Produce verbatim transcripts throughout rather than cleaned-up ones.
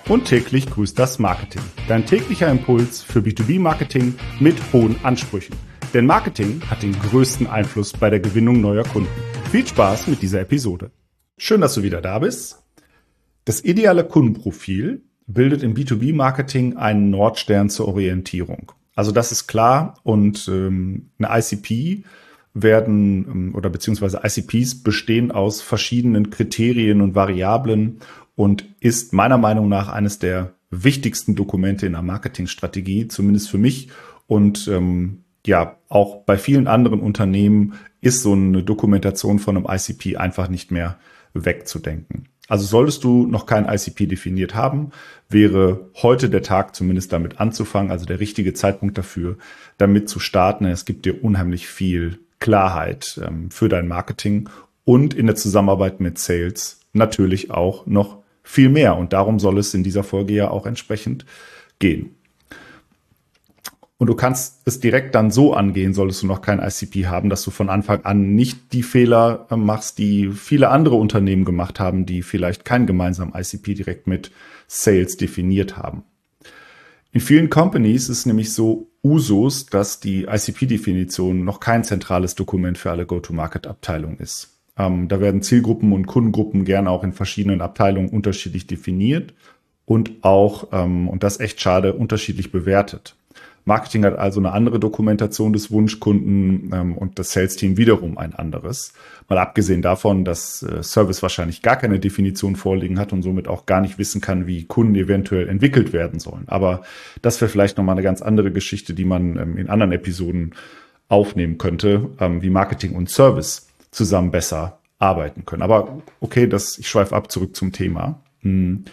Und täglich grüßt das Marketing. Dein täglicher Impuls für B zwei B-Marketing mit hohen Ansprüchen. Denn Marketing hat den größten Einfluss bei der Gewinnung neuer Kunden. Viel Spaß mit dieser Episode. Schön, dass du wieder da bist. Das ideale Kundenprofil bildet im B zwei B-Marketing einen Nordstern zur Orientierung. Also das ist klar und ähm, eine I C P werden ähm, oder beziehungsweise I C Ps bestehen aus verschiedenen Kriterien und Variablen und ist meiner Meinung nach eines der wichtigsten Dokumente in der Marketingstrategie, zumindest für mich. Und ähm, ja, auch bei vielen anderen Unternehmen ist so eine Dokumentation von einem I C P einfach nicht mehr wegzudenken. Also solltest du noch kein I C P definiert haben, wäre heute der Tag zumindest damit anzufangen, also der richtige Zeitpunkt dafür, damit zu starten. Es gibt dir unheimlich viel Klarheit ähm, für dein Marketing und in der Zusammenarbeit mit Sales natürlich auch noch viel mehr. Und darum soll es in dieser Folge ja auch entsprechend gehen. Und du kannst es direkt dann so angehen, solltest du noch kein I C P haben, dass du von Anfang an nicht die Fehler machst, die viele andere Unternehmen gemacht haben, die vielleicht kein gemeinsamen I C P direkt mit Sales definiert haben. In vielen Companies ist es nämlich so Usus, dass die I C P-Definition noch kein zentrales Dokument für alle Go-to-Market-Abteilungen ist. Ähm, da werden Zielgruppen und Kundengruppen gerne auch in verschiedenen Abteilungen unterschiedlich definiert und auch, ähm, und das ist echt schade, unterschiedlich bewertet. Marketing hat also eine andere Dokumentation des Wunschkunden ähm, und das Sales-Team wiederum ein anderes. Mal abgesehen davon, dass äh, Service wahrscheinlich gar keine Definition vorliegen hat und somit auch gar nicht wissen kann, wie Kunden eventuell entwickelt werden sollen. Aber das wäre vielleicht nochmal eine ganz andere Geschichte, die man ähm, in anderen Episoden aufnehmen könnte, ähm, wie Marketing und Service zusammen besser arbeiten können. Aber okay, das, ich schweife ab, zurück zum Thema. Hm.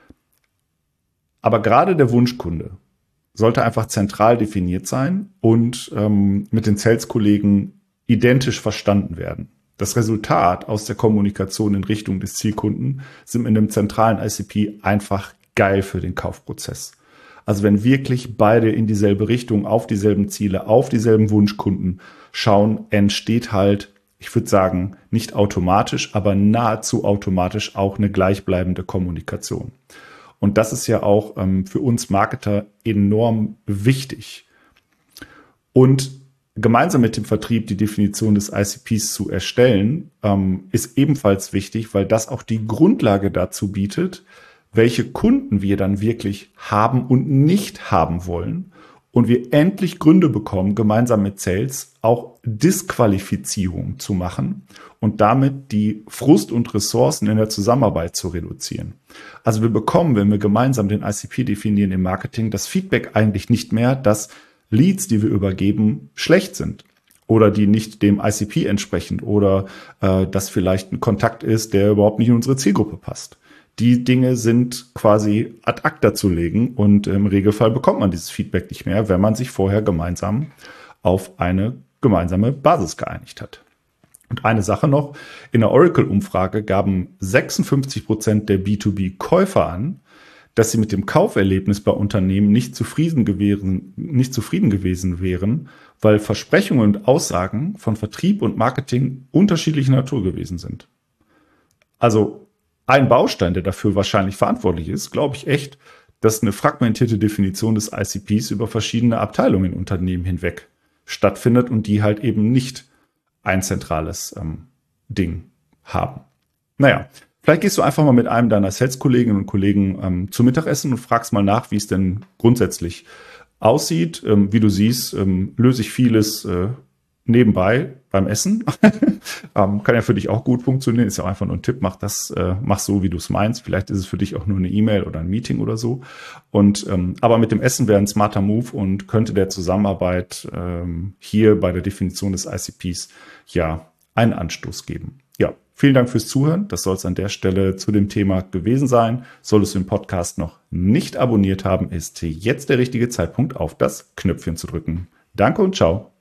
Aber gerade der Wunschkunde sollte einfach zentral definiert sein und ähm, mit den Sales-Kollegen identisch verstanden werden. Das Resultat aus der Kommunikation in Richtung des Zielkunden sind in einem zentralen I C P einfach geil für den Kaufprozess. Also wenn wirklich beide in dieselbe Richtung, auf dieselben Ziele, auf dieselben Wunschkunden schauen, entsteht halt, ich würde sagen, nicht automatisch, aber nahezu automatisch auch eine gleichbleibende Kommunikation. Und das ist ja auch ähm, für uns Marketer enorm wichtig. Und gemeinsam mit dem Vertrieb die Definition des I C Ps zu erstellen, ähm, ist ebenfalls wichtig, weil das auch die Grundlage dazu bietet, welche Kunden wir dann wirklich haben und nicht haben wollen. Und wir endlich Gründe bekommen, gemeinsam mit Sales auch Disqualifizierung zu machen und damit die Frust und Ressourcen in der Zusammenarbeit zu reduzieren. Also wir bekommen, wenn wir gemeinsam den I C P definieren im Marketing, das Feedback eigentlich nicht mehr, dass Leads, die wir übergeben, schlecht sind oder die nicht dem I C P entsprechen oder äh, dass vielleicht ein Kontakt ist, der überhaupt nicht in unsere Zielgruppe passt. Die Dinge sind quasi ad acta zu legen und im Regelfall bekommt man dieses Feedback nicht mehr, wenn man sich vorher gemeinsam auf eine gemeinsame Basis geeinigt hat. Und eine Sache noch, in der Oracle-Umfrage gaben sechsundfünfzig Prozent der B zwei B-Käufer an, dass sie mit dem Kauferlebnis bei Unternehmen nicht zufrieden gewesen, nicht zufrieden gewesen wären, weil Versprechungen und Aussagen von Vertrieb und Marketing unterschiedlicher Natur gewesen sind. Also ein Baustein, der dafür wahrscheinlich verantwortlich ist, glaube ich echt, dass eine fragmentierte Definition des I C Ps über verschiedene Abteilungen in Unternehmen hinweg stattfindet und die halt eben nicht ein zentrales ähm, Ding haben. Naja, vielleicht gehst du einfach mal mit einem deiner Sales-Kolleginnen und Kollegen ähm, zu Mittagessen und fragst mal nach, wie es denn grundsätzlich aussieht. Ähm, wie du siehst, ähm, löse ich vieles äh, nebenbei beim Essen. ähm, kann ja für dich auch gut funktionieren. Ist ja auch einfach nur ein Tipp. Mach das, äh, mach so, wie du es meinst. Vielleicht ist es für dich auch nur eine E-Mail oder ein Meeting oder so. Und ähm, aber mit dem Essen wäre ein smarter Move und könnte der Zusammenarbeit ähm, hier bei der Definition des I C Ps ja einen Anstoß geben. Ja, vielen Dank fürs Zuhören. Das soll es an der Stelle zu dem Thema gewesen sein. Solltest du den Podcast noch nicht abonniert haben, ist jetzt der richtige Zeitpunkt, auf das Knöpfchen zu drücken. Danke und ciao.